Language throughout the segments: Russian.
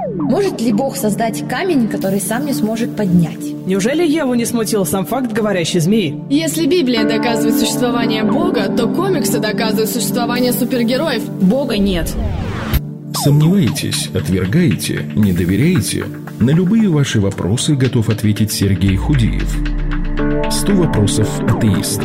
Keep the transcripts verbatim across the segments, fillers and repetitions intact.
Может ли Бог создать камень, который сам не сможет поднять? Неужели Еву не смутил сам факт говорящей змеи? Если Библия доказывает существование Бога, то комиксы доказывают существование супергероев. Бога нет. Сомневаетесь, отвергаете, не доверяете? На любые ваши вопросы готов ответить Сергей Худиев. сто вопросов атеиста.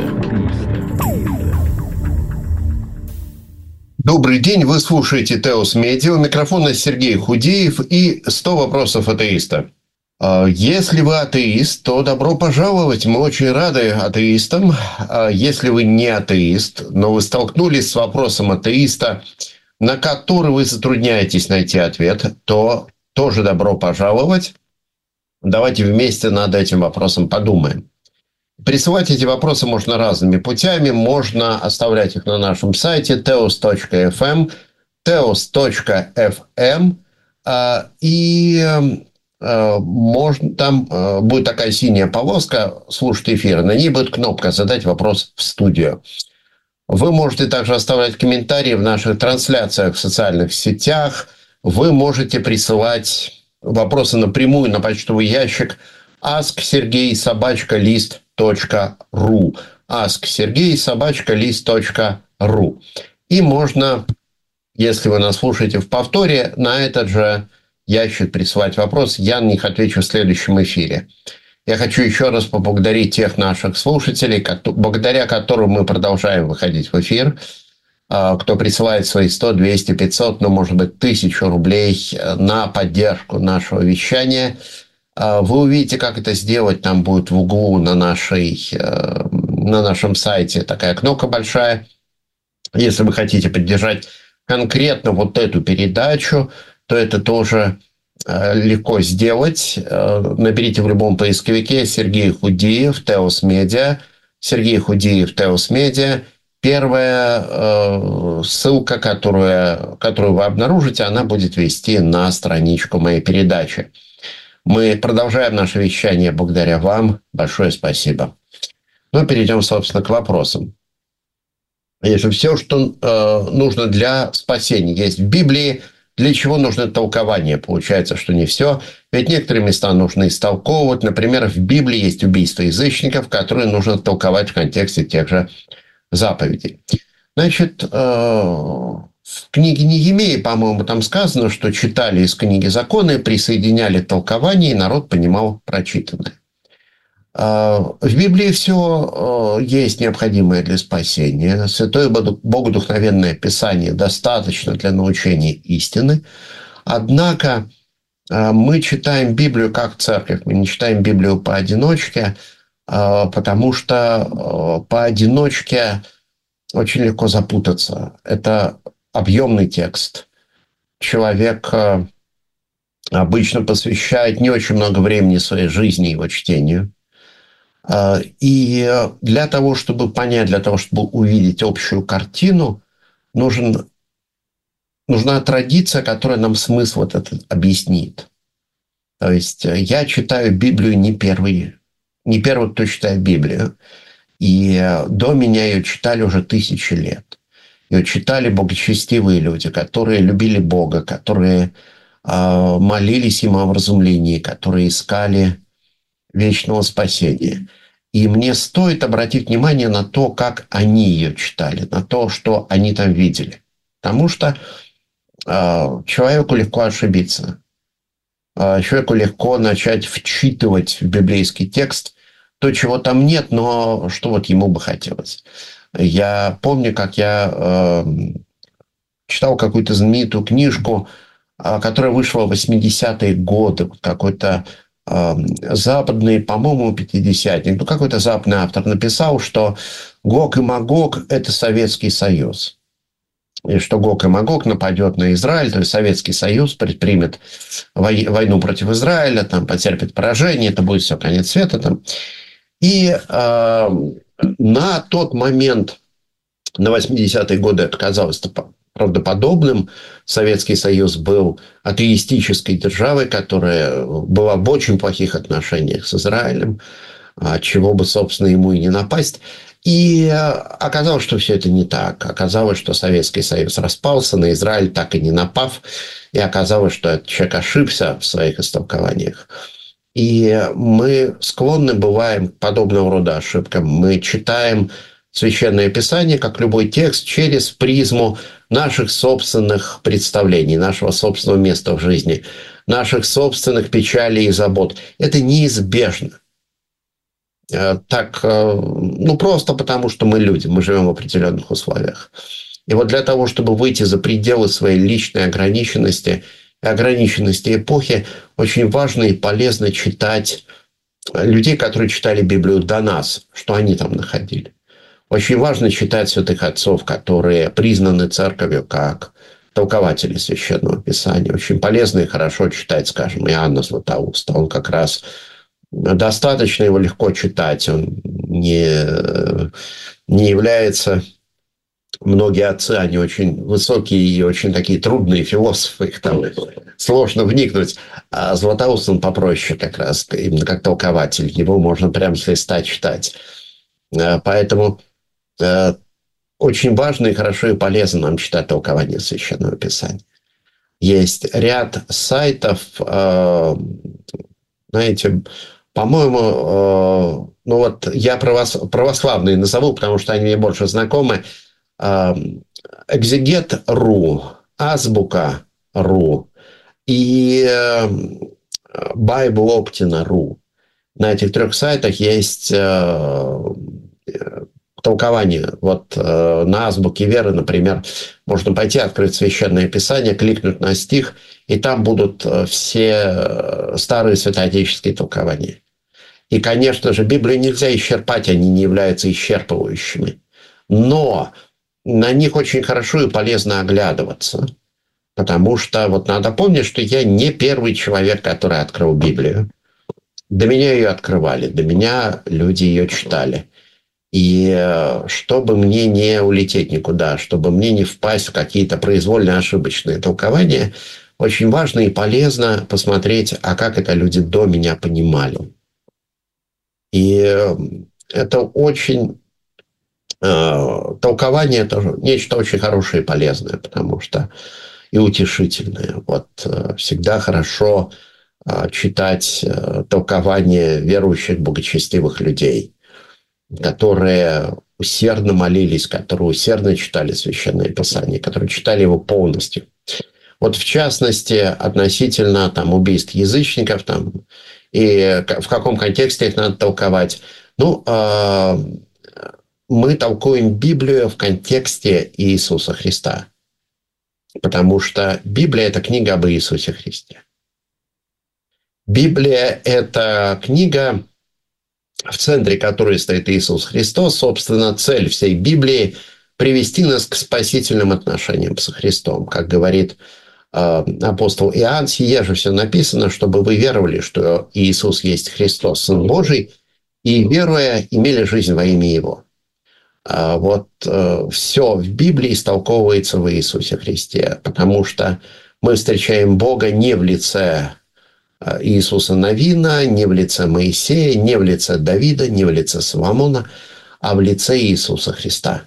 Добрый день, вы слушаете Теос Медиа. У микрофона Сергей Худиев и сто вопросов атеиста. Если вы атеист, то добро пожаловать. Мы очень рады атеистам. Если вы не атеист, но вы столкнулись с вопросом атеиста, на который вы затрудняетесь найти ответ, то тоже добро пожаловать. Давайте вместе над этим вопросом подумаем. Присылать эти вопросы можно разными путями. Можно оставлять их на нашем сайте теос точка эф эм, теос точка эф эм. И можно, там будет такая синяя полоска «Слушать эфир». На ней будет кнопка «Задать вопрос в студию». Вы можете также оставлять комментарии в наших трансляциях в социальных сетях. Вы можете присылать вопросы напрямую на почтовый ящик ask sergey собака лист точка ру. ask sergey собака лист точка ру. И можно, если вы нас слушаете в повторе, на этот же ящик присылать вопрос. Я на них отвечу в следующем эфире. Я хочу еще раз поблагодарить тех наших слушателей, благодаря которым мы продолжаем выходить в эфир. Кто присылает свои сто, двести, пятьсот, ну, может быть, тысячу рублей на поддержку нашего вещания. Вы увидите, как это сделать. Там будет в углу на, нашей, на нашем сайте такая кнопка большая. Если вы хотите поддержать конкретно вот эту передачу, то это тоже легко сделать. Наберите в любом поисковике Сергей Худиев, Теос Медиа. Сергей Худиев, Теос Медиа. Первая э, ссылка, которую, которую вы обнаружите, она будет вести на страничку моей передачи. Мы продолжаем наше вещание благодаря вам. Большое спасибо. Ну, перейдем, собственно, к вопросам. Если все, что э, нужно для спасения, есть в Библии, для чего нужно толкование? Получается, что не все. Ведь некоторые места нужно истолковывать. Например, в Библии есть убийство язычников, которые нужно толковать в контексте тех же заповедей. Значит, в книге Неемии, по-моему, там сказано, что читали из книги законы, присоединяли толкование, и народ понимал прочитанное. В Библии все есть необходимое для спасения. Святое Богодухновенное Писание достаточно для научения истины. Однако мы читаем Библию как церковь, мы не читаем Библию поодиночке, потому что поодиночке очень легко запутаться. Это объемный текст. Человек обычно посвящает не очень много времени своей жизни его чтению. И для того, чтобы понять, для того, чтобы увидеть общую картину, нужен, нужна традиция, которая нам смысл вот этот объяснит. То есть я читаю Библию не первый, не первый, кто читает Библию. И до меня ее читали уже тысячи лет. Ее читали богочестивые люди, которые любили Бога, которые э, молились Ему о вразумлении, которые искали вечного спасения. И мне стоит обратить внимание на то, как они ее читали, на то, что они там видели. Потому что э, человеку легко ошибиться. Э, человеку легко начать вчитывать в библейский текст то, чего там нет, но что вот ему бы хотелось. Я помню, как я э, читал какую-то знаменитую книжку, э, которая вышла в восьмидесятые годы, какой-то э, западный, по-моему, пятидесятник, ну, какой-то западный автор написал, что Гог и Магог – это Советский Союз. И что Гог и Магог нападет на Израиль, то есть Советский Союз предпримет войну против Израиля, там, потерпит поражение, это будет все, конец света. Там. И э, на тот момент, на восьмидесятые годы, это казалось правдоподобным. Советский Союз был атеистической державой, которая была в очень плохих отношениях с Израилем, чего бы, собственно, ему и не напасть. И оказалось, что все это не так. Оказалось, что Советский Союз распался, на Израиль так и не напав. И оказалось, что этот человек ошибся в своих истолкованиях. И мы склонны бываем к подобного рода ошибкам. Мы читаем Священное Писание, как любой текст, через призму наших собственных представлений, нашего собственного места в жизни, наших собственных печалей и забот. Это неизбежно. Так, ну, просто потому, что мы люди, мы живем в определенных условиях. И вот для того, чтобы выйти за пределы своей личной ограниченности и ограниченности эпохи, очень важно и полезно читать людей, которые читали Библию до нас, что они там находили. Очень важно читать святых отцов, которые признаны церковью как толкователи Священного Писания. Очень полезно и хорошо читать, скажем, Иоанна Златоуста. Он как раз... Достаточно его легко читать, он не, не является... Многие отцы, они очень высокие и очень такие трудные философы, их там сложно вникнуть. А Златоуст, он попроще как раз, именно как толкователь. Его можно прямо с листа читать. Поэтому очень важно и хорошо и полезно нам читать толкование Священного Писания. Есть ряд сайтов, знаете... По-моему, ну вот я православные назову, потому что они мне больше знакомы. Экзегет точка ру, Азбука точка ру и Байблоптина точка ру. На этих трех сайтах есть толкование. Вот на Азбуке Веры, например, можно пойти, открыть Священное Писание, кликнуть на стих, и там будут все старые святоотеческие толкования. И, конечно же, Библию нельзя исчерпать, они не являются исчерпывающими. Но на них очень хорошо и полезно оглядываться. Потому что вот надо помнить, что я не первый человек, который открыл Библию. До меня ее открывали, до меня люди ее читали. И чтобы мне не улететь никуда, чтобы мне не впасть в какие-то произвольно ошибочные толкования, очень важно и полезно посмотреть, а как это люди до меня понимали. И это очень... Толкование – это нечто очень хорошее и полезное, потому что и утешительное. Вот всегда хорошо читать толкование верующих, богочестивых людей, которые усердно молились, которые усердно читали Священное Писание, которые читали его полностью. Вот в частности, относительно там, убийств язычников, там, и в каком контексте их надо толковать. Ну, э, мы толкуем Библию в контексте Иисуса Христа, потому что Библия – это книга об Иисусе Христе. Библия – это книга, в центре которой стоит Иисус Христос. Собственно, цель всей Библии – привести нас к спасительным отношениям со Христом. Как говорит э, апостол Иоанн, «Сие же все написано, чтобы вы веровали, что Иисус есть Христос, Сын Божий, и, веруя, имели жизнь во имя Его». А вот э, все в Библии истолковывается в Иисусе Христе, потому что мы встречаем Бога не в лице Иисуса Навина, не в лице Моисея, не в лице Давида, не в лице Соломона, а в лице Иисуса Христа.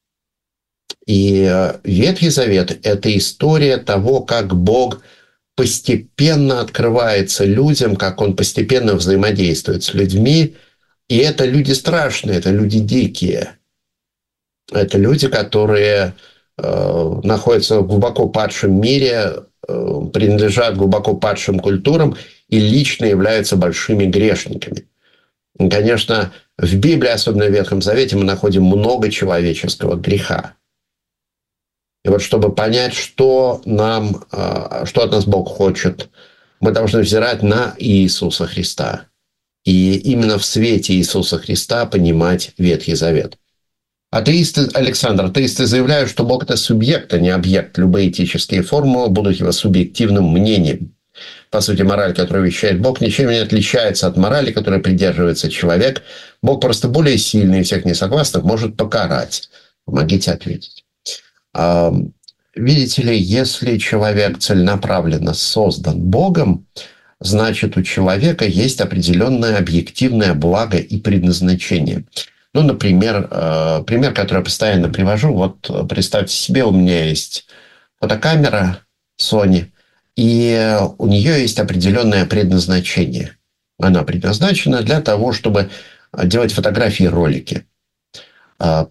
И Ветхий Завет – это история того, как Бог постепенно открывается людям, как Он постепенно взаимодействует с людьми. И это люди страшные, это люди дикие. Это люди, которые э, находятся в глубоко падшем мире, э, принадлежат глубоко падшим культурам и лично являются большими грешниками. И, конечно, в Библии, особенно в Ветхом Завете, мы находим много человеческого греха. И вот чтобы понять, что, нам, э, что от нас Бог хочет, мы должны взирать на Иисуса Христа. И именно в свете Иисуса Христа понимать Ветхий Завет. Атеисты, Александр, атеисты заявляют, что Бог – это субъект, а не объект. Любые этические формулы будут его субъективным мнением. По сути, мораль, которую вещает Бог, ничем не отличается от морали, которой придерживается человек. Бог просто более сильный, и всех несогласных может покарать. Помогите ответить. А, видите ли, если человек целенаправленно создан Богом, значит, у человека есть определенное объективное благо и предназначение. Ну, например, э, пример, который я постоянно привожу. Вот представьте себе, у меня есть фотокамера Sony, и у нее есть определенное предназначение. Она предназначена для того, чтобы делать фотографии и ролики. Для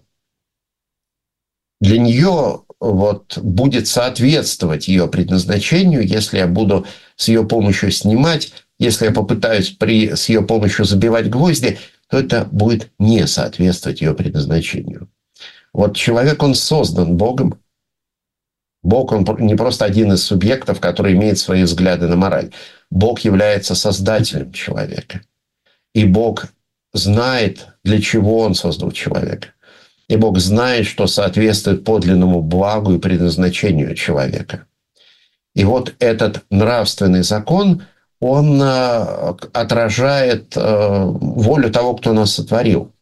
нее вот будет соответствовать ее предназначению, если я буду с ее помощью снимать, если я попытаюсь при, с ее помощью забивать гвозди, то это будет не соответствовать ее предназначению. Вот человек, он создан Богом. Бог, он не просто один из субъектов, который имеет свои взгляды на мораль. Бог является создателем человека. И Бог знает, для чего он создал человека. И Бог знает, что соответствует подлинному благу и предназначению человека. И вот этот нравственный закон, он отражает волю того, кто нас сотворил.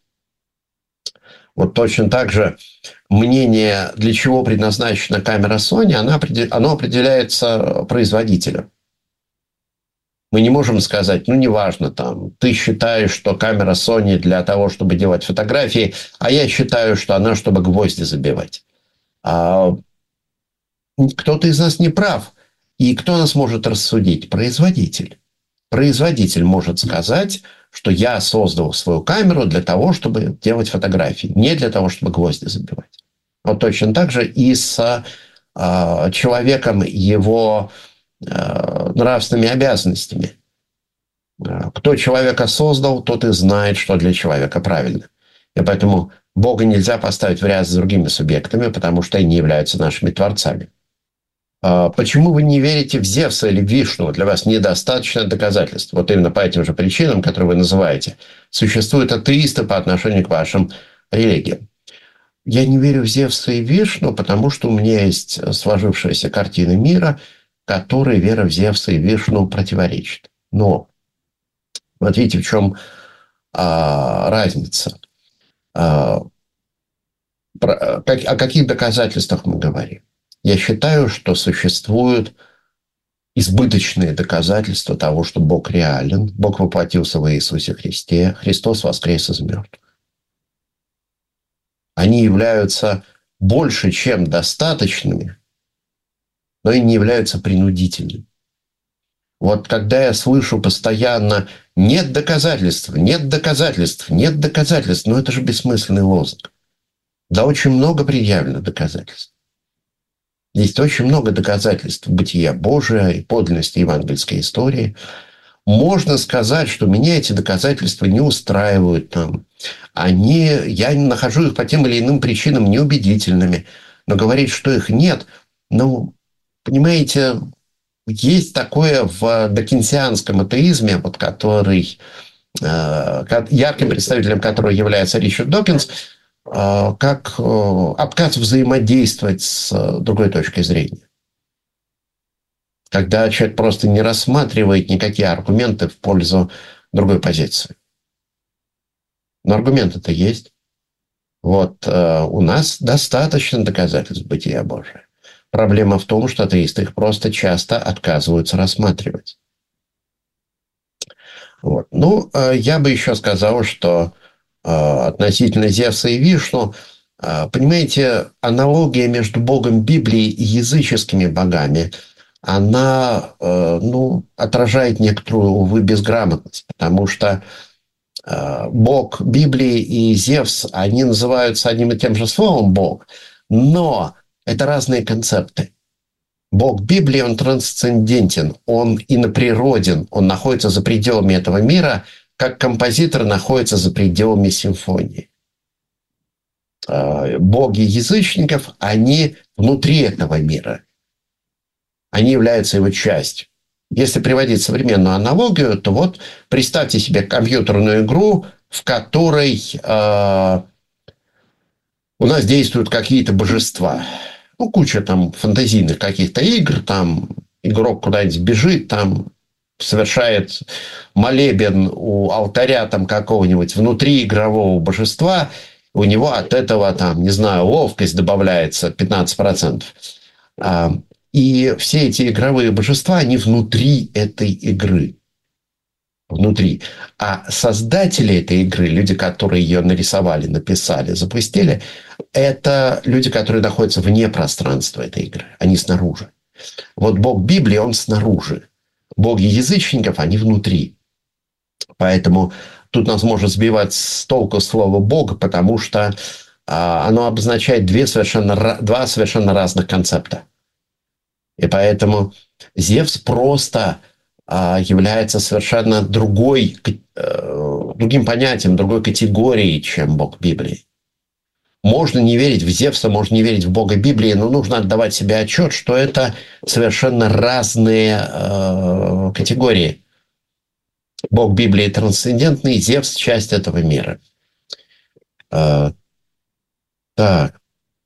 Вот точно так же мнение, для чего предназначена камера Sony, оно определяется производителем. Мы не можем сказать, ну, неважно, там, ты считаешь, что камера Sony для того, чтобы делать фотографии, а я считаю, что она, чтобы гвозди забивать. А кто-то из нас не прав. И кто нас может рассудить? Производитель. Производитель может сказать, что я создал свою камеру для того, чтобы делать фотографии, не для того, чтобы гвозди забивать. Вот точно так же и с э, человеком, его э, нравственными обязанностями. Кто человека создал, тот и знает, что для человека правильно. И поэтому Бога нельзя поставить в ряд с другими субъектами, потому что они являются нашими творцами. Почему вы не верите в Зевса или в Вишну? Для вас недостаточно доказательств. Вот именно по этим же причинам, которые вы называете, существуют атеисты по отношению к вашим религиям. Я не верю в Зевса и Вишну, потому что у меня есть сложившаяся картина мира, которой вера в Зевса и Вишну противоречит. Но вот видите, в чем а, разница. А, про, как, о каких доказательствах мы говорим? Я считаю, что существуют избыточные доказательства того, что Бог реален. Бог воплотился в Иисусе Христе. Христос воскрес из мертвых. Они являются больше, чем достаточными, но и не являются принудительными. Вот когда я слышу постоянно «нет доказательств, нет доказательств, нет доказательств», ну это же бессмысленный лозунг. Да очень много предъявлено доказательств. Есть очень много доказательств бытия Божия и подлинности евангельской истории. Можно сказать, что меня эти доказательства не устраивают. Там. Они, я нахожу их по тем или иным причинам неубедительными. Но говорить, что их нет, ну, понимаете, есть такое в докинсианском атеизме, вот который, э, ярким представителем которого является Ричард Докинс, как отказ взаимодействовать с другой точкой зрения. Когда человек просто не рассматривает никакие аргументы в пользу другой позиции. Но аргументы-то есть. Вот у нас достаточно доказательств бытия Божия. Проблема в том, что атеисты их просто часто отказываются рассматривать. Вот. Ну, я бы еще сказал, что относительно Зевса и Вишну, понимаете, аналогия между Богом Библии и языческими богами, она, ну, отражает некоторую, увы, безграмотность, потому что Бог Библии и Зевс, они называются одним и тем же словом Бог, но это разные концепты. Бог Библии, он трансцендентен, он иноприроден, он находится за пределами этого мира, как композитор находится за пределами симфонии. Боги язычников, они внутри этого мира. Они являются его частью. Если приводить современную аналогию, то вот представьте себе компьютерную игру, в которой э, у нас действуют какие-то божества. Ну, куча там фантазийных каких-то игр, там игрок куда-нибудь бежит, там совершает молебен у алтаря там какого-нибудь внутриигрового божества, у него от этого, там, не знаю, ловкость добавляется пятнадцать процентов. И все эти игровые божества, они внутри этой игры. внутри. А создатели этой игры, люди, которые ее нарисовали, написали, запустили, это люди, которые находятся вне пространства этой игры. Они снаружи. Вот Бог Библии, он снаружи. Боги язычников, они внутри. Поэтому тут нас может сбивать с толку слово «Бог», потому что а, оно обозначает две совершенно, два совершенно разных концепта. И поэтому Зевс просто а, является совершенно другой, э, другим понятием, другой категорией, чем Бог Библии. Можно не верить в Зевса, можно не верить в Бога Библии, но нужно отдавать себе отчет, что это совершенно разные э, категории. Бог Библии трансцендентный, Зевс – часть этого мира. Э, так.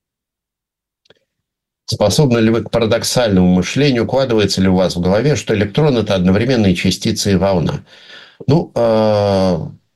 Способны ли вы к парадоксальному мышлению? Укладывается ли у вас в голове, что электрон – это одновременные частицы и волна? Ну, э,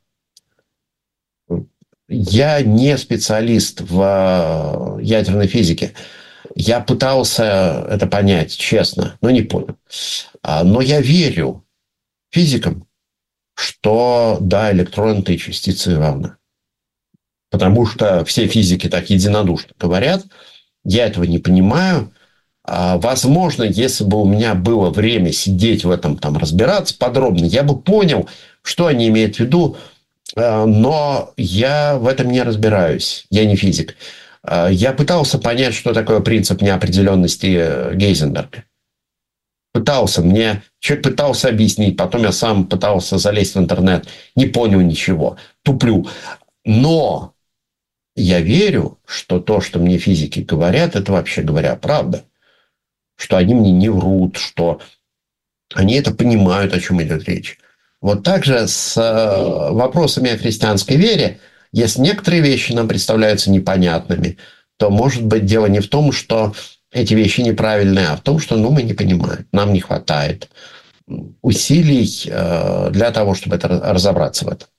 я не специалист в ядерной физике. Я пытался это понять, честно, но не понял. Но я верю физикам, что да, электрон – это и частицы, и волна. Потому что все физики так единодушно говорят. Я этого не понимаю. Возможно, если бы у меня было время сидеть в этом, там, разбираться подробно, я бы понял, что они имеют в виду. Но я в этом не разбираюсь. Я не физик. Я пытался понять, что такое принцип неопределенности Гейзенберга. Пытался. Мне человек пытался объяснить. Потом я сам пытался залезть в интернет. Не понял ничего. Туплю. Но я верю, что то, что мне физики говорят, это, вообще говоря, правда. Что они мне не врут, что они это понимают, о чем идет речь. Вот так же с вопросами о христианской вере, если некоторые вещи нам представляются непонятными, то, может быть, дело не в том, что эти вещи неправильные, а в том, что ну, мы не понимаем, нам не хватает усилий для того, чтобы это, разобраться в этом.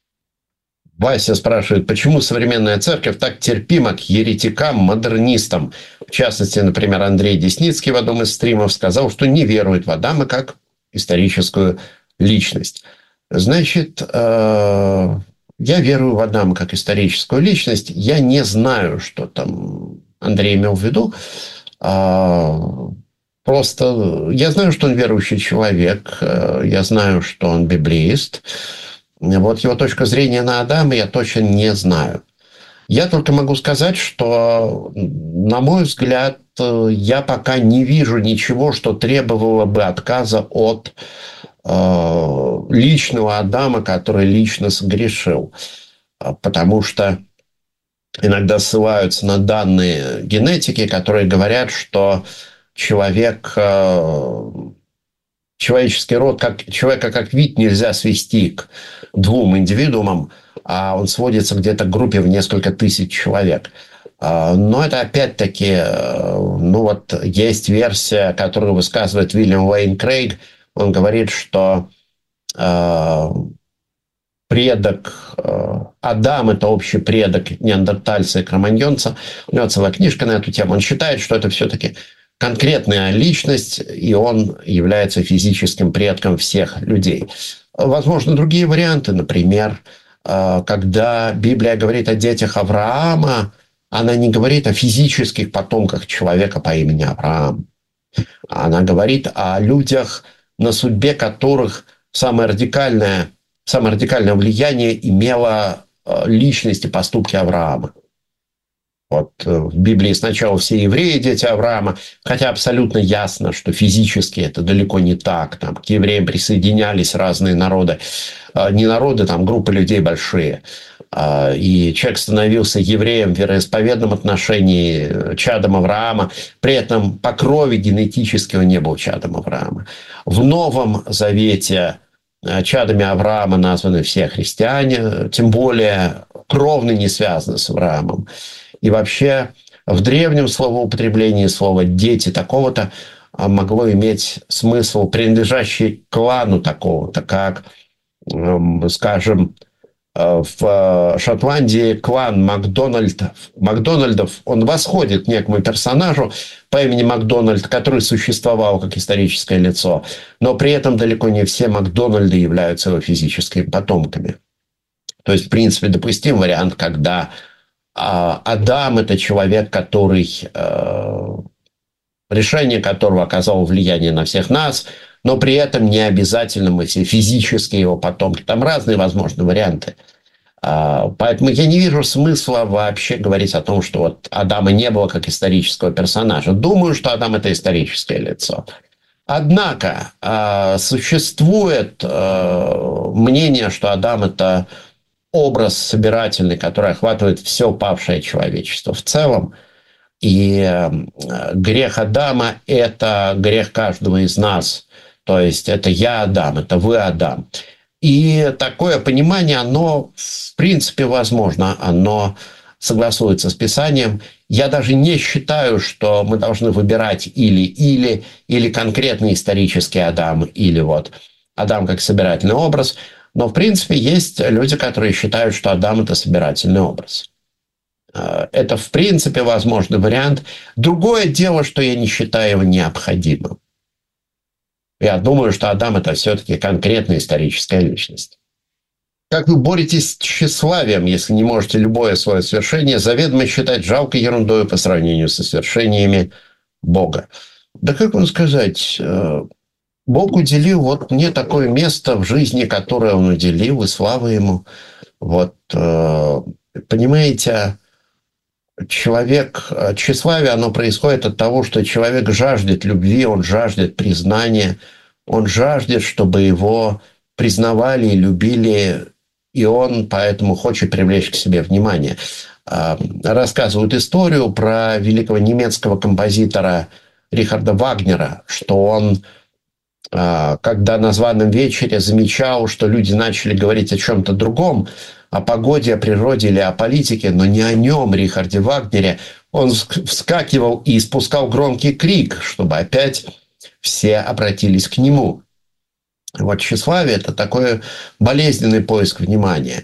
Вася спрашивает, почему современная церковь так терпима к еретикам, модернистам? В частности, например, Андрей Десницкий в одном из стримов сказал, что не верует в Адама как историческую личность. Значит, э, я верую в Адама как историческую личность. Я не знаю, что там Андрей имел в виду. Э, просто я знаю, что он верующий человек. Э, я знаю, что он библеист. Вот его точка зрения на Адама я точно не знаю. Я только могу сказать, что, на мой взгляд, я пока не вижу ничего, что требовало бы отказа от э, личного Адама, который лично согрешил. Потому что иногда ссылаются на данные генетики, которые говорят, что человек... Э, Человеческий род, как, человека как вид нельзя свести к двум индивидуумам, а он сводится где-то к группе в несколько тысяч человек. Но это опять-таки, ну вот есть версия, которую высказывает Уильям Лейн Крейг. Он говорит, что э, предок э, Адам – это общий предок неандертальца и кроманьонца. У него целая книжка на эту тему. Он считает, что это все-таки конкретная личность, и он является физическим предком всех людей. Возможно, другие варианты. Например, когда Библия говорит о детях Авраама, она не говорит о физических потомках человека по имени Авраам. Она говорит о людях, на судьбе которых самое радикальное, самое радикальное влияние имела личность и поступки Авраама. Вот в Библии сначала все евреи, дети Авраама, хотя абсолютно ясно, что физически это далеко не так. Там к евреям присоединялись разные народы. Не народы, там группы людей большие. И человек становился евреем в вероисповедном отношении, чадом Авраама. При этом по крови генетически он не был чадом Авраама. В Новом Завете чадами Авраама названы все христиане, тем более кровно не связаны с Авраамом. И вообще в древнем словоупотреблении слова «дети» такого-то могло иметь смысл, принадлежащий клану такого-то, как, скажем, в Шотландии клан Макдональдов, Макдональдов, он восходит к некому персонажу по имени Макдональд, который существовал как историческое лицо, но при этом далеко не все Макдональды являются его физическими потомками. То есть, в принципе, допустим вариант, когда Адам – это человек, который, решение которого оказало влияние на всех нас, но при этом не обязательно мы все физические его потомки. Там разные возможные варианты. Поэтому я не вижу смысла вообще говорить о том, что вот Адама не было как исторического персонажа. Думаю, что Адам – это историческое лицо. Однако существует мнение, что Адам – это образ собирательный, который охватывает все павшее человечество в целом. И грех Адама – это грех каждого из нас. То есть это я Адам, это вы Адам. И такое понимание, оно в принципе возможно, оно согласуется с Писанием. Я даже не считаю, что мы должны выбирать или-или, или конкретный исторический Адам, или вот Адам как собирательный образ. Но в принципе есть люди, которые считают, что Адам – это собирательный образ. Это в принципе возможный вариант. Другое дело, что я не считаю его необходимым. Я думаю, что Адам – это все-таки конкретная историческая личность. Как вы боретесь с тщеславием, если не можете любое свое свершение заведомо считать жалкой ерундой по сравнению со свершениями Бога? Да как вам сказать, Бог уделил вот мне такое место в жизни, которое Он уделил, и слава Ему. Вот, понимаете, человек, тщеславие, оно происходит от того, что человек жаждет любви, он жаждет признания, он жаждет, чтобы его признавали и любили, и он поэтому хочет привлечь к себе внимание. Рассказывают историю про великого немецкого композитора Рихарда Вагнера, что он, когда на званом вечере замечал, что люди начали говорить о чем-то другом, о погоде, о природе или о политике, но не о нем, Рихарде Вагнере, он вскакивал и испускал громкий крик, чтобы опять все обратились к нему. Вот тщеславие – это такой болезненный поиск внимания.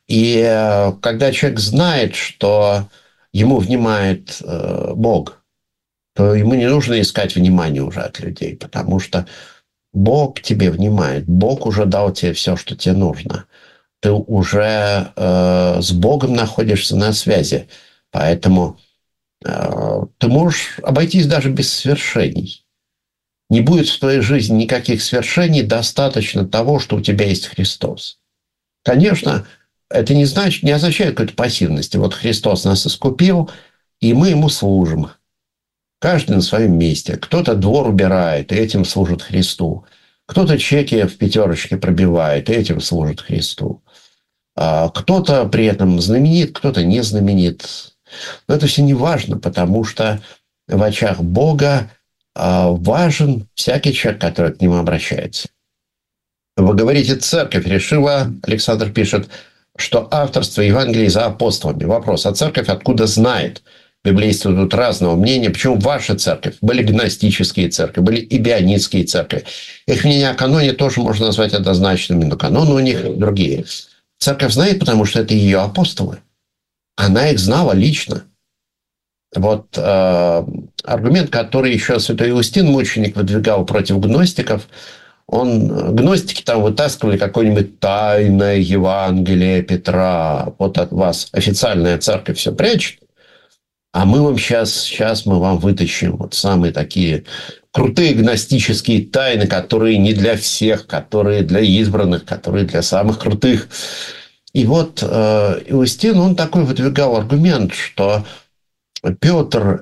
И когда человек знает, что ему внимает Бог, то ему не нужно искать внимания уже от людей, потому что Бог тебе внимает, Бог уже дал тебе все, что тебе нужно. Ты уже э, с Богом находишься на связи. Поэтому э, ты можешь обойтись даже без свершений. Не будет в твоей жизни никаких свершений, достаточно того, что у тебя есть Христос. Конечно, это не значит, не означает какой-то пассивности. Вот Христос нас искупил, и мы Ему служим. Каждый на своем месте. Кто-то двор убирает, и этим служит Христу. Кто-то чеки в пятерочке пробивает, и этим служит Христу. Кто-то при этом знаменит, кто-то не знаменит. Но это все не важно, потому что в очах Бога важен всякий человек, который к нему обращается. Вы говорите, церковь решила, Александр пишет, что авторство Евангелия за апостолами. Вопрос, а церковь откуда знает? Библеисты тут разного мнения. Почему ваша церковь? Были гностические церкви, были ибионитские церкви. Их мнение о каноне тоже можно назвать однозначными, но каноны у них другие. Церковь знает, потому что это ее апостолы. Она их знала лично. Вот э, аргумент, который еще святой Иустин, мученик, выдвигал против гностиков, он, гностики там вытаскивали какое-нибудь тайное Евангелие Петра. Вот от вас официальная церковь все прячет. А мы вам сейчас, сейчас мы вам вытащим вот самые такие крутые гностические тайны, которые не для всех, которые для избранных, которые для самых крутых. И вот э, Иустин, он такой выдвигал аргумент, что Петр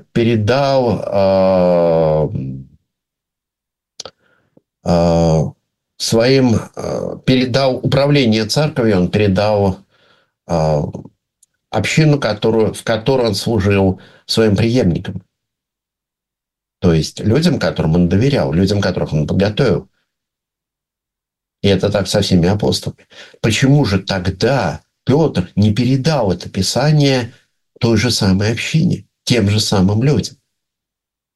передал э, э, своим, э, передал управление церковью, он передал э, общину, которую, в которой он служил своим преемникам. То есть людям, которым он доверял, людям, которых он подготовил. И это так со всеми апостолами. Почему же тогда Петр не передал это Писание той же самой общине, тем же самым людям?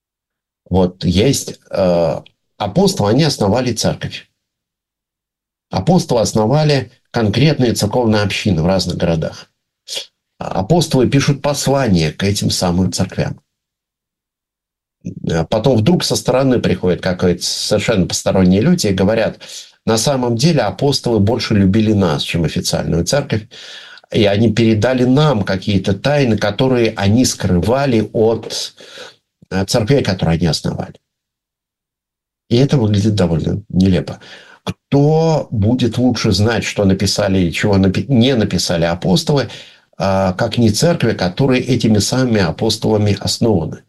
Вот есть э, апостолы, они основали церковь. Апостолы основали конкретные церковные общины в разных городах. Апостолы пишут послания к этим самым церквям. Потом вдруг со стороны приходят какие-то совершенно посторонние люди и говорят, на самом деле апостолы больше любили нас, чем официальную церковь. И они передали нам какие-то тайны, которые они скрывали от церквей, которые они основали. И это выглядит довольно нелепо. Кто будет лучше знать, что написали или чего не написали апостолы, как не церкви, которые этими самыми апостолами основаны?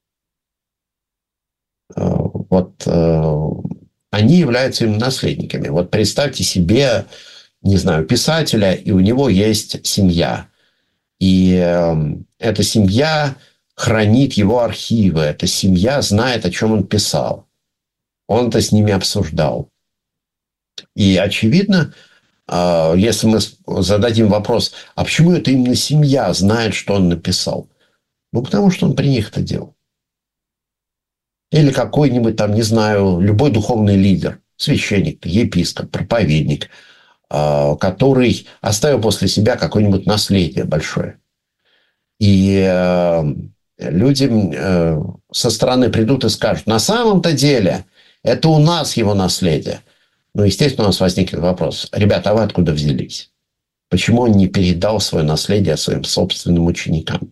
Вот они являются им наследниками. Вот представьте себе, не знаю, писателя, и у него есть семья. И эта семья хранит его архивы. Эта семья знает, о чем он писал. Он это с ними обсуждал. И очевидно, если мы зададим вопрос, а почему это именно семья знает, что он написал? Ну, потому что он при них это делал. Или какой-нибудь там, не знаю, любой духовный лидер, священник, епископ, проповедник, который оставил после себя какое-нибудь наследие большое. И люди со стороны придут и скажут, на самом-то деле это у нас его наследие. Ну, естественно, у нас возникнет вопрос. Ребята, а вы откуда взялись? Почему он не передал свое наследие своим собственным ученикам?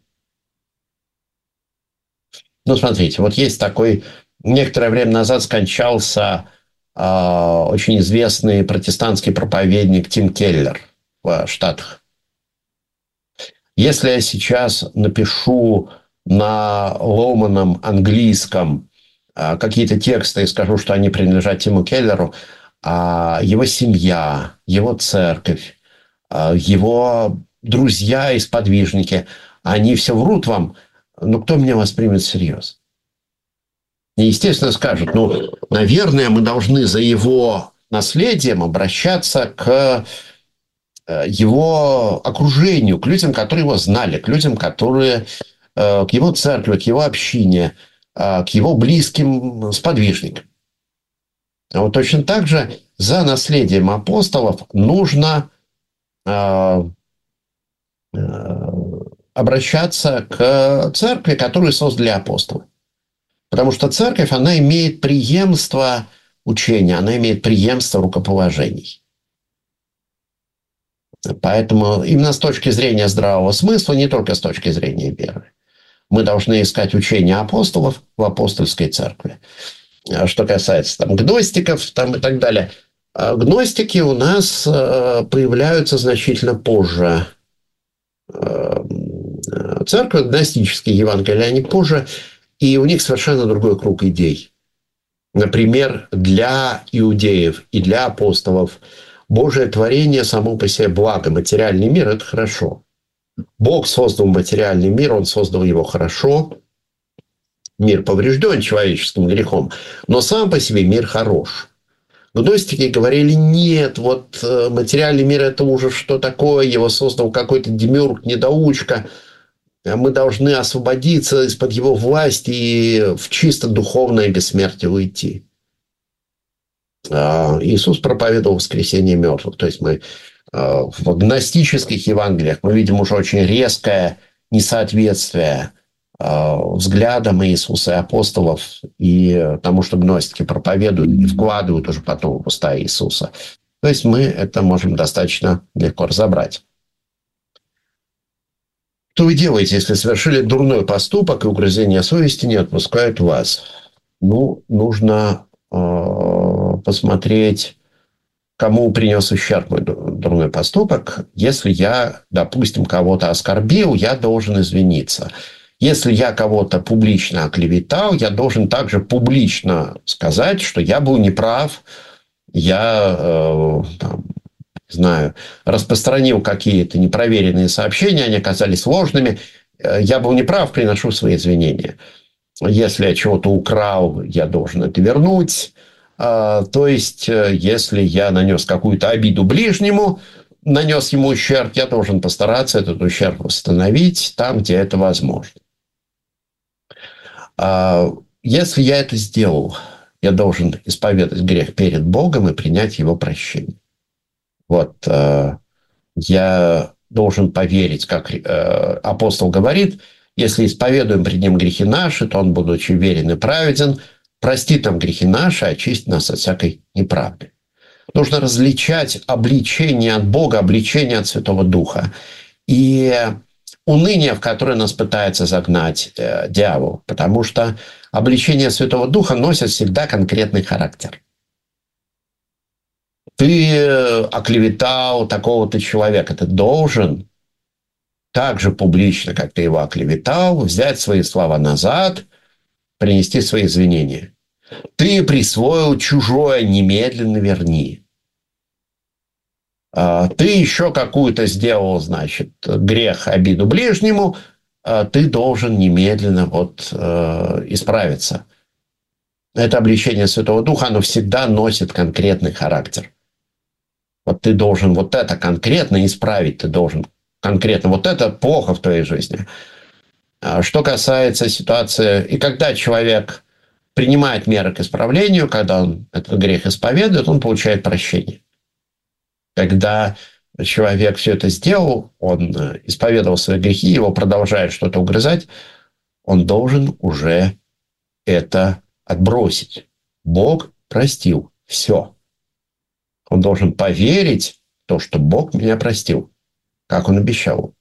Ну, смотрите, вот есть такой... Некоторое время назад скончался э, очень известный протестантский проповедник Тим Келлер в Штатах. Если я сейчас напишу на ломаном английском э, какие-то тексты и скажу, что они принадлежат Тиму Келлеру, э, его семья, его церковь, э, его друзья и сподвижники, они все врут вам, но кто меня воспримет всерьез? И, естественно, скажут, ну, наверное, мы должны за его наследием обращаться к его окружению, к людям, которые его знали, к людям, которые... к его церкви, к его общине, к его близким сподвижникам. А вот точно так же за наследием апостолов нужно обращаться к церкви, которую создали апостолы. Потому что церковь, она имеет преемство учения, она имеет преемство рукоположений. Поэтому именно с точки зрения здравого смысла, не только с точки зрения веры, мы должны искать учение апостолов в апостольской церкви. Что касается там, гностиков там, и так далее. Гностики у нас появляются значительно позже. Церковь, гностические Евангелия, они позже, и у них совершенно другой круг идей. Например, для иудеев и для апостолов Божие творение само по себе благо. Материальный мир – это хорошо. Бог создал материальный мир, Он создал его хорошо. Мир поврежден человеческим грехом, но сам по себе мир хорош. Гностики говорили, нет, вот материальный мир – это уже что такое, его создал какой-то демиург, недоучка. Мы должны освободиться из-под его власти и в чисто духовное бессмертие уйти. Иисус проповедовал воскресение мертвых. То есть мы в гностических Евангелиях мы видим уже очень резкое несоответствие взглядам Иисуса и апостолов и тому, что гностики проповедуют и вкладывают уже потом в уста Иисуса. То есть мы это можем достаточно легко разобрать. Что вы делаете, если совершили дурной поступок и угрызения совести не отпускают вас? Ну, нужно э, посмотреть, кому принес ущерб мой дурной поступок. Если я, допустим, кого-то оскорбил, я должен извиниться. Если я кого-то публично оклеветал, я должен также публично сказать, что я был неправ, я э, там, не знаю, распространил какие-то непроверенные сообщения, они оказались ложными, я был неправ, приношу свои извинения. Если я чего-то украл, я должен это вернуть. То есть, если я нанес какую-то обиду ближнему, нанес ему ущерб, я должен постараться этот ущерб восстановить там, где это возможно. Если я это сделал, я должен исповедать грех перед Богом и принять его прощение. Вот э, я должен поверить, как э, апостол говорит, если исповедуем пред ним грехи наши, то он, будучи верен и праведен, простит нам грехи наши, очистит нас от всякой неправды. Нужно различать обличение от Бога, обличение от Святого Духа. И уныние, в которое нас пытается загнать э, дьявол. Потому что обличение Святого Духа носит всегда конкретный характер. Ты оклеветал такого-то человека. Ты должен так же публично, как ты его оклеветал, взять свои слова назад, принести свои извинения. Ты присвоил чужое, немедленно верни. Ты еще какую-то сделал, значит, грех, обиду ближнему, ты должен немедленно вот исправиться. Это обличение Святого Духа, оно всегда носит конкретный характер. Вот ты должен вот это конкретно исправить, ты должен конкретно. Вот это плохо в твоей жизни. Что касается ситуации, и когда человек принимает меры к исправлению, когда он этот грех исповедует, он получает прощение. Когда человек все это сделал, он исповедовал свои грехи, его продолжает что-то угрызать, он должен уже это отбросить. Бог простил. Все. Он должен поверить в то, что Бог меня простил, как он обещал.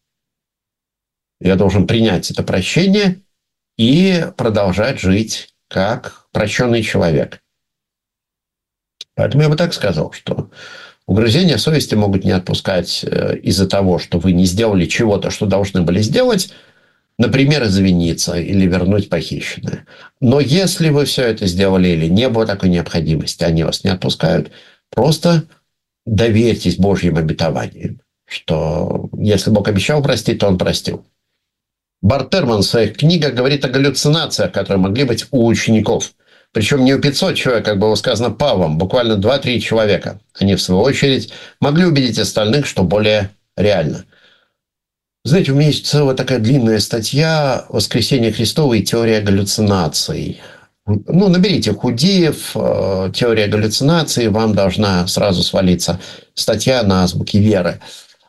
Я должен принять это прощение и продолжать жить как прощенный человек. Поэтому я бы так сказал, что угрызения совести могут не отпускать из-за того, что вы не сделали чего-то, что должны были сделать, например, извиниться или вернуть похищенное. Но если вы все это сделали или не было такой необходимости, они вас не отпускают, просто доверьтесь Божьим обетованиям, что если Бог обещал простить, то Он простил. Барт Эрман в своих книгах говорит о галлюцинациях, которые могли быть у учеников. Причем не у пятисот человек, как было сказано Павлом, буквально два-три человека. Они, в свою очередь, могли убедить остальных, что более реально. Знаете, у меня есть целая такая длинная статья «Воскресение Христово и теория галлюцинаций». Ну, наберите Худиев, теория галлюцинаций, вам должна сразу свалиться статья на Азбуке Веры.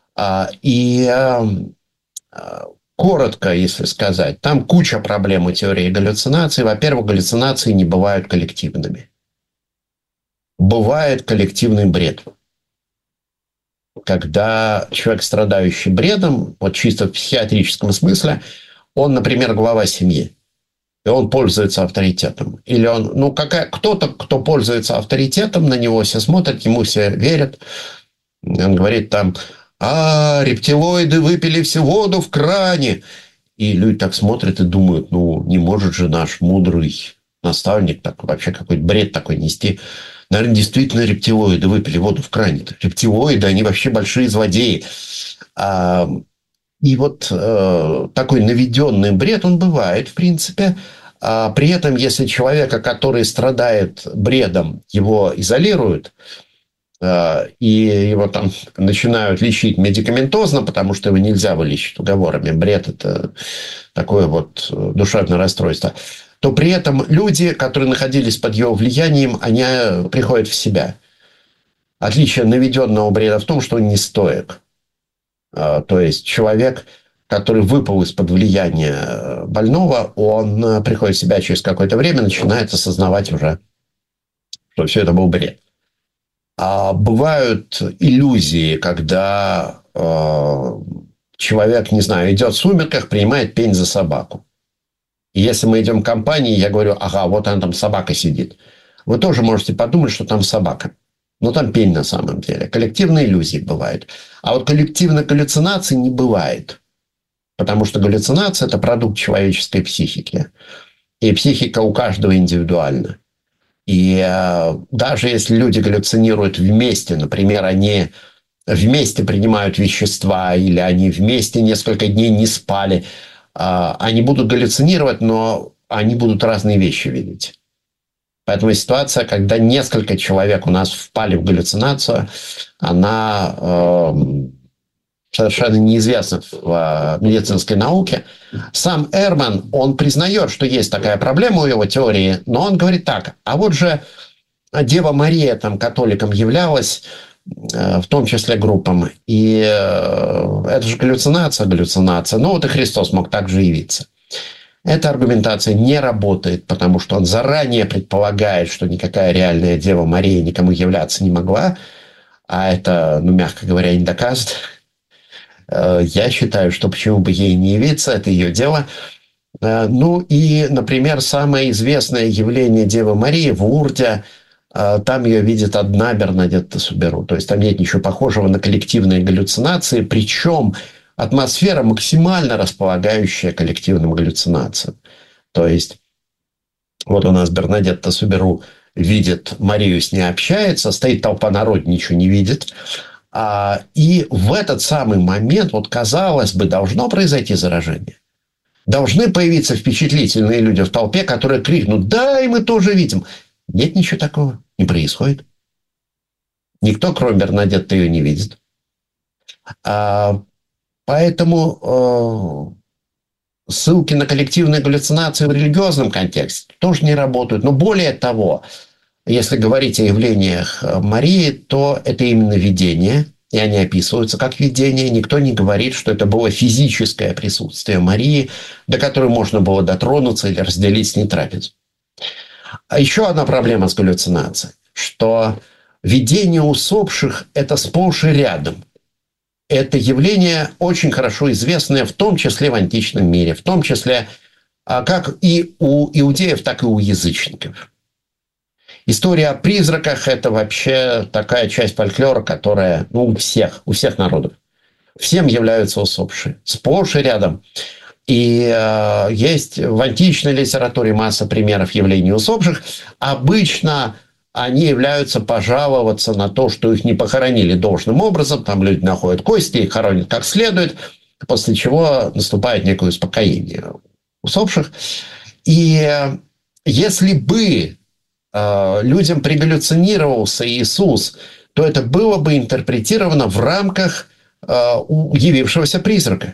И коротко, если сказать, там куча проблем у теории галлюцинаций. Во-первых, галлюцинации не бывают коллективными. Бывает коллективный бред. Когда человек, страдающий бредом, вот чисто в психиатрическом смысле, он, например, глава семьи, и он пользуется авторитетом. Или он, ну, какая, кто-то, кто пользуется авторитетом, на него все смотрят, ему все верят. Он говорит там, а, рептилоиды выпили всю воду в кране. И люди так смотрят и думают, ну, не может же наш мудрый наставник так, вообще какой-то бред такой нести. Наверное, действительно рептилоиды выпили воду в кране. Рептилоиды, они вообще большие злодеи. А, и вот э, такой наведенный бред, он бывает, в принципе. А при этом, если человека, который страдает бредом, его изолируют, э, и его там начинают лечить медикаментозно, потому что его нельзя вылечить уговорами. Бред – это такое вот душевное расстройство. То при этом люди, которые находились под его влиянием, они приходят в себя. Отличие наведенного бреда в том, что он не стоек. То есть человек, который выпал из-под влияния больного, он приходит в себя через какое-то время, начинает осознавать уже, что все это был бред. А бывают иллюзии, когда э, человек, не знаю, идет в сумерках, принимает пень за собаку. И если мы идем к компании, я говорю, ага, вот она там собака сидит. Вы тоже можете подумать, что там собака. Но там пень на самом деле. Коллективные иллюзии бывают. А вот коллективной галлюцинации не бывает. Потому что галлюцинация – это продукт человеческой психики. И психика у каждого индивидуальна. И э, даже если люди галлюцинируют вместе, например, они вместе принимают вещества, или они вместе несколько дней не спали, э, они будут галлюцинировать, но они будут разные вещи видеть. Поэтому ситуация, когда несколько человек у нас впали в галлюцинацию, она э, совершенно неизвестна в э, медицинской науке. Сам Эрман, он признает, что есть такая проблема у его теории, но он говорит так, а вот же Дева Мария там католиком являлась, в том числе группам. И это же галлюцинация, галлюцинация. Ну вот и Христос мог также явиться. Эта аргументация не работает, потому что он заранее предполагает, что никакая реальная Дева Мария никому являться не могла, а это, ну, мягко говоря, не доказано. Я считаю, что почему бы ей не явиться, это ее дело. Ну и, например, самое известное явление Девы Марии в Лурде, там ее видит одна Бернадетта Суберу. То есть там нет ничего похожего на коллективные галлюцинации, причем атмосфера максимально располагающая коллективным галлюцинациям. То есть вот у нас Бернадетта Суберу видит Марию, с ней общается, стоит толпа народа, ничего не видит. И в этот самый момент, вот казалось бы, должно произойти заражение. Должны появиться впечатлительные люди в толпе, которые крикнут: «Да, и мы тоже видим». Нет ничего такого. Не происходит. Никто, кроме Бернадетты, ее не видит. А, поэтому э, ссылки на коллективные галлюцинации в религиозном контексте тоже не работают. Но более того, если говорить о явлениях Марии, то это именно видение. И они описываются как видение. Никто не говорит, что это было физическое присутствие Марии, до которой можно было дотронуться или разделить с ней трапезу. А еще одна проблема с галлюцинацией, что видение усопших – это сплошь и рядом. Это явление очень хорошо известное, в том числе в античном мире, в том числе как и у иудеев, так и у язычников. История о призраках – это вообще такая часть фольклора, которая, ну, у всех, у всех народов. Всем являются усопшие, сплошь и рядом. И э, есть в античной литературе масса примеров явлений усопших. Обычно они являются пожаловаться на то, что их не похоронили должным образом. Там люди находят кости, их хоронят как следует, после чего наступает некое успокоение усопших. И э, если бы э, людям пригаллюцинировался Иисус, то это было бы интерпретировано в рамках э, явившегося призрака.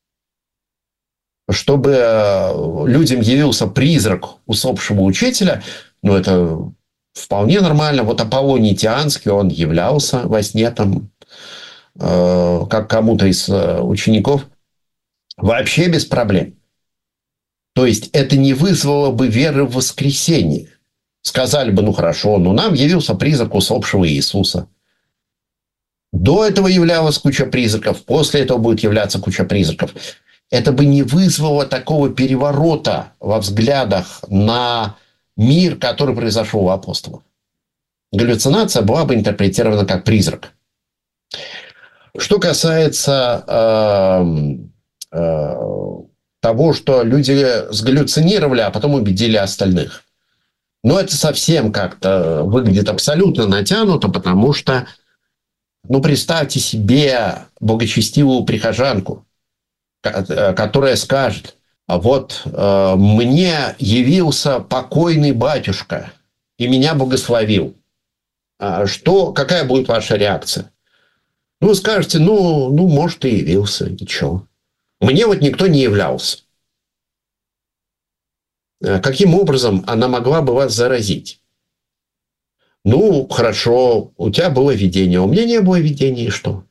Чтобы людям явился призрак усопшего учителя, ну, это вполне нормально. Вот Аполлоний Тианский, он являлся во сне там, э, как кому-то из учеников, вообще без проблем. То есть это не вызвало бы веры в воскресение. Сказали бы: ну хорошо, но нам явился призрак усопшего Иисуса. До этого являлась куча призраков, после этого будет являться куча призраков. Это бы не вызвало такого переворота во взглядах на мир, который произошел у апостолов. Галлюцинация была бы интерпретирована как призрак. Что касается э, э, того, что люди сгаллюцинировали, а потом убедили остальных. Но это совсем как-то выглядит абсолютно натянуто, потому что, ну, представьте себе благочестивую прихожанку, которая скажет: а вот э, мне явился покойный батюшка и меня благословил. А что, какая будет ваша реакция? Ну, вы скажете: ну, ну, может, и явился, ничего. Мне вот никто не являлся. Каким образом она могла бы вас заразить? Ну, хорошо, у тебя было видение, у меня не было видения, и что?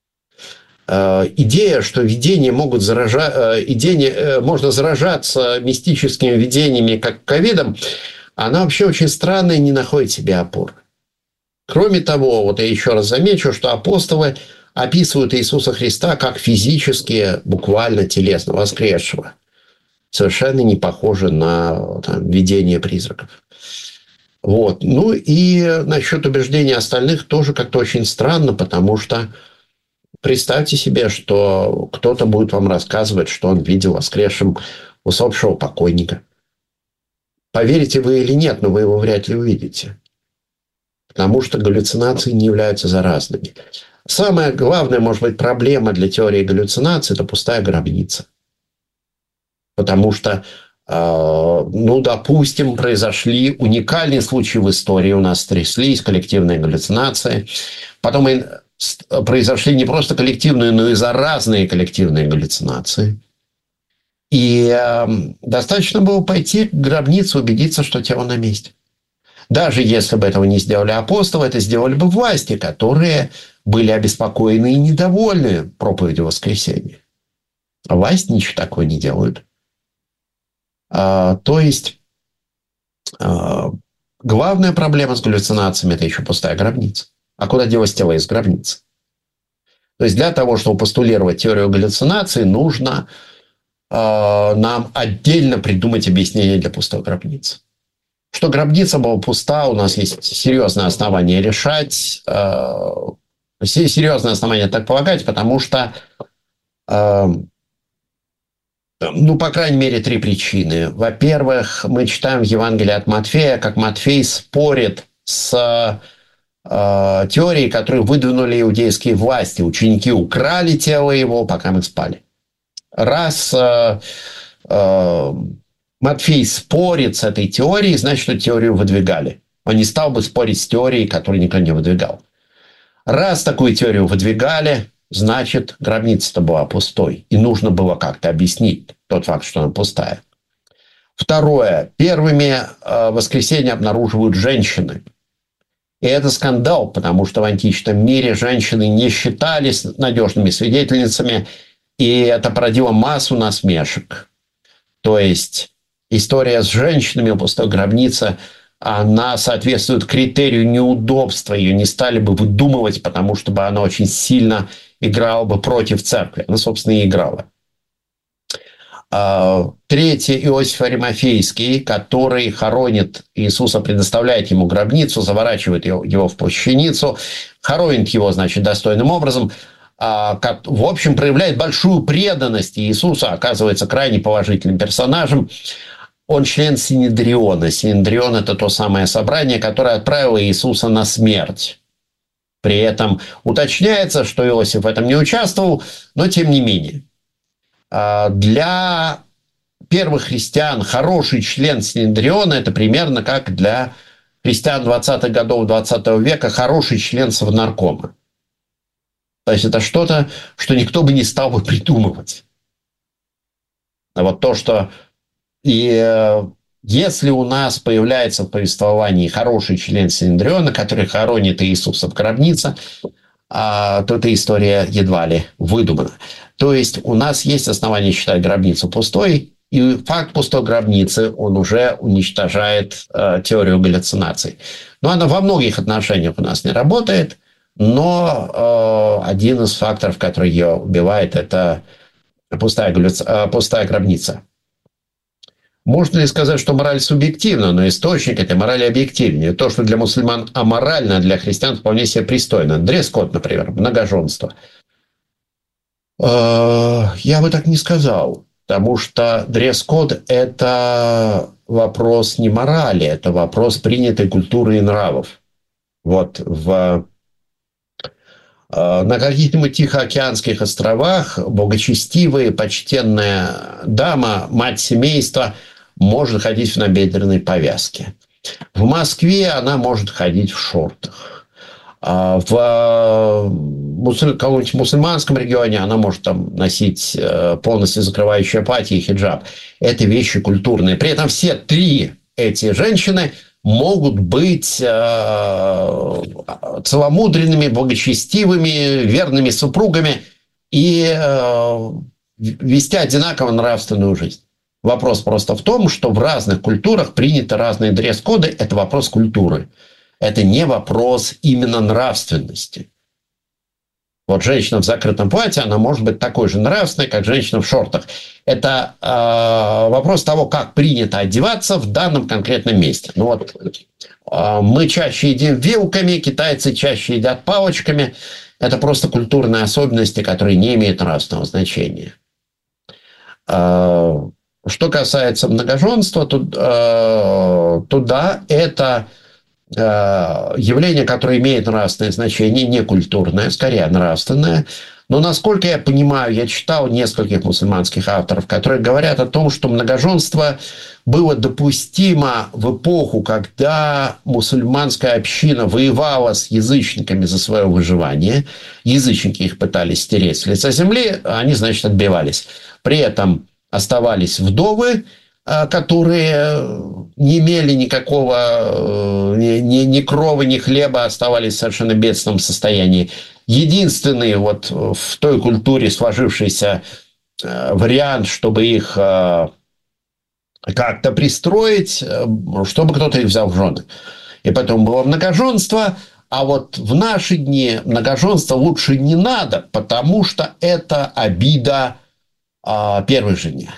Идея, что видения могут заражать, идея, можно заражаться мистическими видениями, как ковидом, она вообще очень странная и не находит себе опоры. Кроме того, вот я еще раз замечу, что апостолы описывают Иисуса Христа как физически, буквально телесно воскресшего. Совершенно не похоже на там, видение призраков. Вот. Ну и насчет убеждения остальных тоже как-то очень странно, потому что представьте себе, что кто-то будет вам рассказывать, что он видел воскресшим усопшего покойника. Поверите вы или нет, но вы его вряд ли увидите. Потому что галлюцинации не являются заразными. Самая главная, может быть, проблема для теории галлюцинаций – это пустая гробница. Потому что, э, ну, допустим, произошли уникальные случаи в истории. У нас стряслись коллективные галлюцинации. Потом произошли не просто коллективные, но и заразные коллективные галлюцинации. И э, достаточно было пойти к гробнице, убедиться, что тело на месте. Даже если бы этого не сделали апостолы, это сделали бы власти, которые были обеспокоены и недовольны проповедью воскресения. А власти ничего такого не делают. А, то есть, а, главная проблема с галлюцинациями – это еще пустая гробница. А куда делось тело из гробницы? То есть, для того, чтобы постулировать теорию галлюцинаций, нужно а, нам отдельно придумать объяснение для пустой гробницы. Что гробница была пуста, у нас есть серьезное основание решать, э, серьезное основание так полагать, потому что, э, ну, по крайней мере, три причины. Во-первых, мы читаем в Евангелии от Матфея, как Матфей спорит с э, теорией, которую выдвинули иудейские власти. Ученики украли тело его, пока мы спали. Раз... Э, э, Матфей спорит с этой теорией, значит, эту теорию выдвигали. Он не стал бы спорить с теорией, которую никто не выдвигал. Раз такую теорию выдвигали, значит, гробница-то была пустой. И нужно было как-то объяснить тот факт, что она пустая. Второе. Первыми э, воскресенье обнаруживают женщины. И это скандал, потому что в античном мире женщины не считались надежными свидетельницами, и это породило массу насмешек. То есть... История с женщинами в пустой гробнице, она соответствует критерию неудобства. Ее не стали бы выдумывать, потому что бы она очень сильно играла бы против церкви. Она, собственно, и играла. Третье. Иосиф Аримафейский, который хоронит Иисуса, предоставляет ему гробницу, заворачивает его в плащаницу, хоронит его, значит, достойным образом. В общем, проявляет большую преданность Иисусу, оказывается крайне положительным персонажем. Он член Синедриона. Синедрион – это то самое собрание, которое отправило Иисуса на смерть. При этом уточняется, что Иосиф в этом не участвовал, но тем не менее. Для первых христиан хороший член Синедриона – это примерно как для христиан двадцатых годов двадцатого века хороший член Совнаркома. То есть это что-то, что никто бы не стал бы придумывать. А вот то, что... И э, если у нас появляется в повествовании хороший член Синедриона, который хоронит Иисуса в гробнице, э, то эта история едва ли выдумана. То есть у нас есть основания считать гробницу пустой, и факт пустой гробницы, он уже уничтожает э, теорию галлюцинаций. Но она во многих отношениях у нас не работает, но э, один из факторов, который ее убивает, это пустая, галлюци... э, пустая гробница. Можно ли сказать, что мораль субъективна, но источник этой морали объективнее? То, что для мусульман аморально, а для христиан вполне себе пристойно. Дресс-код, например, многоженство. Я бы так не сказал, потому что дресс-код – это вопрос не морали, это вопрос принятой культуры и нравов. Вот в... На каких-нибудь Тихоокеанских островах благочестивая, почтенная дама, мать семейства, может ходить в набедренной повязке. В Москве она может ходить в шортах. В каком-нибудь мусульманском регионе она может там носить полностью закрывающее платье и хиджаб. Это вещи культурные. При этом все три эти женщины могут быть э, целомудренными, благочестивыми, верными супругами и э, вести одинаково нравственную жизнь. Вопрос просто в том, что в разных культурах приняты разные дресс-коды. Это вопрос культуры. Это не вопрос именно нравственности. Вот женщина в закрытом платье, она может быть такой же нравственной, как женщина в шортах. Это э, вопрос того, как принято одеваться в данном конкретном месте. Ну вот, э, мы чаще едим вилками, китайцы чаще едят палочками. Это просто культурные особенности, которые не имеют нравственного значения. Э, что касается многоженства, то, э, то да, это... явление, которое имеет нравственное значение, не культурное, скорее нравственное. Но, насколько я понимаю, я читал нескольких мусульманских авторов, которые говорят о том, что многоженство было допустимо в эпоху, когда мусульманская община воевала с язычниками за свое выживание. Язычники их пытались стереть с лица земли, они, значит, отбивались. При этом оставались вдовы, которые не имели никакого ни, ни крова, ни хлеба, оставались в совершенно бедственном состоянии. Единственный вот в той культуре сложившийся вариант, чтобы их как-то пристроить, чтобы кто-то их взял в жены. И потом было многоженство. А вот в наши дни многоженство лучше не надо, потому что это обида а, первой жене.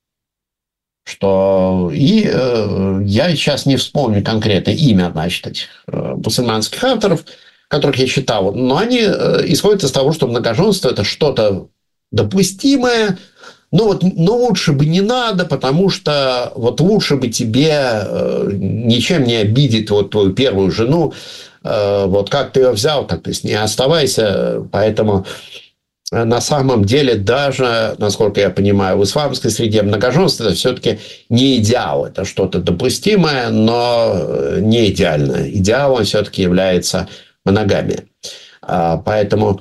Что и э, я сейчас не вспомню конкретное имя, значит, этих э, мусульманских авторов, которых я читал, но они э, исходят из того, что многоженство – это что-то допустимое, но, вот, но лучше бы не надо, потому что вот лучше бы тебе э, ничем не обидеть вот твою первую жену. Э, вот как ты ее взял, так ты с ней оставайся. Поэтому на самом деле даже, насколько я понимаю, в исламской среде многоженство – это все-таки не идеал. Это что-то допустимое, но не идеальное. Идеалом все-таки является моногамия. Э, поэтому...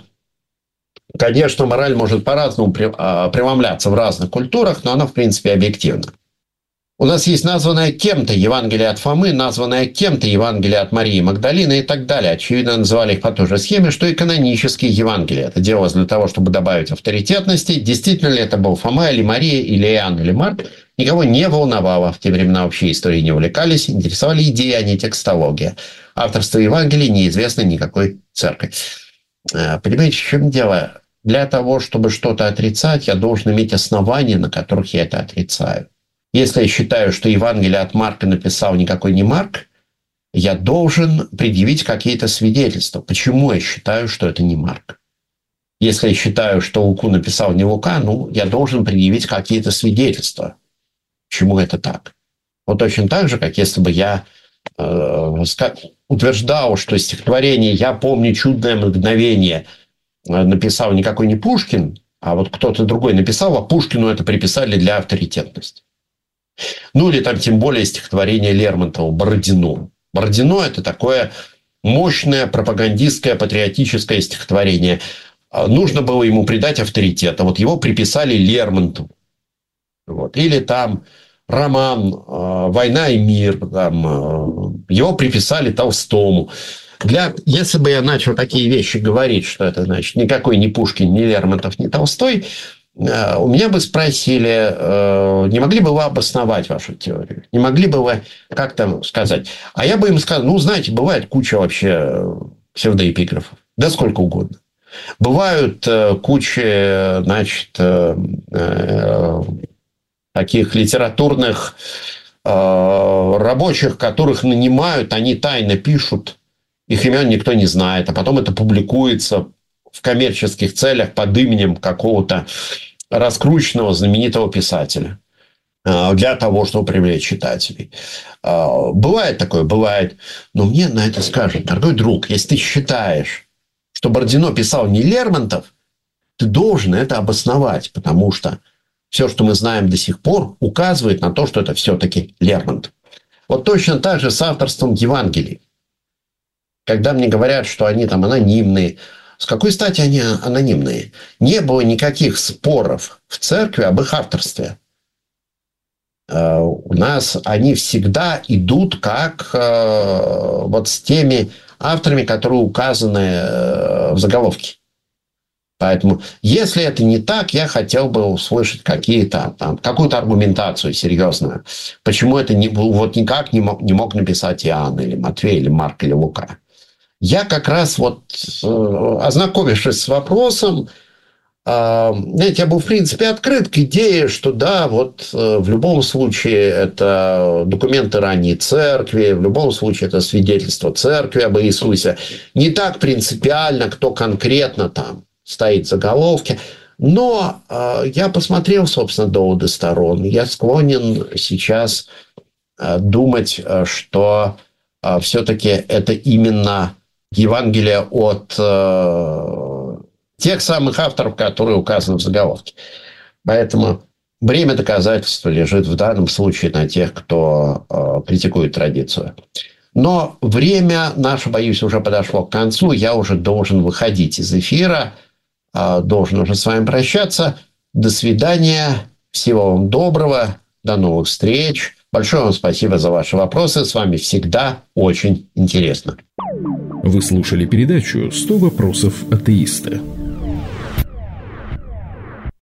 Конечно, мораль может по-разному преломляться в разных культурах, но она, в принципе, объективна. У нас есть названное кем-то Евангелие от Фомы, названное кем-то Евангелие от Марии Магдалины и так далее. Очевидно, называли их по той же схеме, что и канонические Евангелия. Это делалось для того, чтобы добавить авторитетности. Действительно ли это был Фома или Мария, или Иоанн, или Марк, никого не волновало. В те времена вообще историей не увлекались, интересовали идеи, а не текстология. Авторство Евангелий неизвестно никакой церкви. Понимаете, в чем дело? Для того, чтобы что-то отрицать, я должен иметь основания, на которых я это отрицаю. Если я считаю, что Евангелие от Марка написал никакой не Марк, я должен предъявить какие-то свидетельства. Почему я считаю, что это не Марк? Если я считаю, что Луку написал не Лука, ну, я должен предъявить какие-то свидетельства. Почему это так? Вот точно так же, как если бы я э, утверждал, что стихотворение «Я помню чудное мгновение» написал никакой не Пушкин, а вот кто-то другой написал, а Пушкину это приписали для авторитетности. Ну, или там тем более стихотворение Лермонтова «Бородино». «Бородино» – это такое мощное пропагандистское, патриотическое стихотворение. Нужно было ему придать авторитет, а вот его приписали Лермонтову. Вот. Или там роман «Война и мир», там, его приписали Толстому. Для, если бы я начал такие вещи говорить, что это значит никакой не Пушкин, ни Лермонтов, ни Толстой, у меня бы спросили, не могли бы вы обосновать вашу теорию? Не могли бы вы как-то сказать? А я бы им сказал, ну, знаете, бывает куча вообще псевдоэпиграфов. Да сколько угодно. Бывают куча, значит, таких литературных рабочих, которых нанимают, они тайно пишут, их имен никто не знает, а потом это публикуется в коммерческих целях под именем какого-то раскрученного знаменитого писателя для того, чтобы привлечь читателей. Бывает такое, бывает. Но мне на это скажут, дорогой друг, если ты считаешь, что Бородино писал не Лермонтов, ты должен это обосновать, потому что все, что мы знаем до сих пор, указывает на то, что это все-таки Лермонтов. Вот точно так же с авторством Евангелий. Когда мне говорят, что они там анонимные, с какой стати они анонимные? Не было никаких споров в церкви об их авторстве. У нас они всегда идут как вот с теми авторами, которые указаны в заголовке. Поэтому, если это не так, я хотел бы услышать какие-то, там, какую-то аргументацию серьезную. Почему это не, вот никак не мог, не мог написать Иоанн, или Матвей, или Марк, или Лука. Я как раз вот, ознакомившись с вопросом, знаете, я был, в принципе, открыт к идее, что да, вот в любом случае это документы ранней церкви, в любом случае это свидетельство церкви об Иисусе. Не так принципиально, кто конкретно там стоит в заголовке. Но я посмотрел, собственно, доводы сторон. Я склонен сейчас думать, что все-таки это именно Евангелие от э, тех самых авторов, которые указаны в заголовке. Поэтому бремя доказательства лежит в данном случае на тех, кто э, критикует традицию. Но время наше, боюсь, уже подошло к концу. Я уже должен выходить из эфира, э, должен уже с вами прощаться. До свидания. Всего вам доброго. До новых встреч. Большое вам спасибо за ваши вопросы. С вами всегда очень интересно. Вы слушали передачу «сто вопросов атеиста».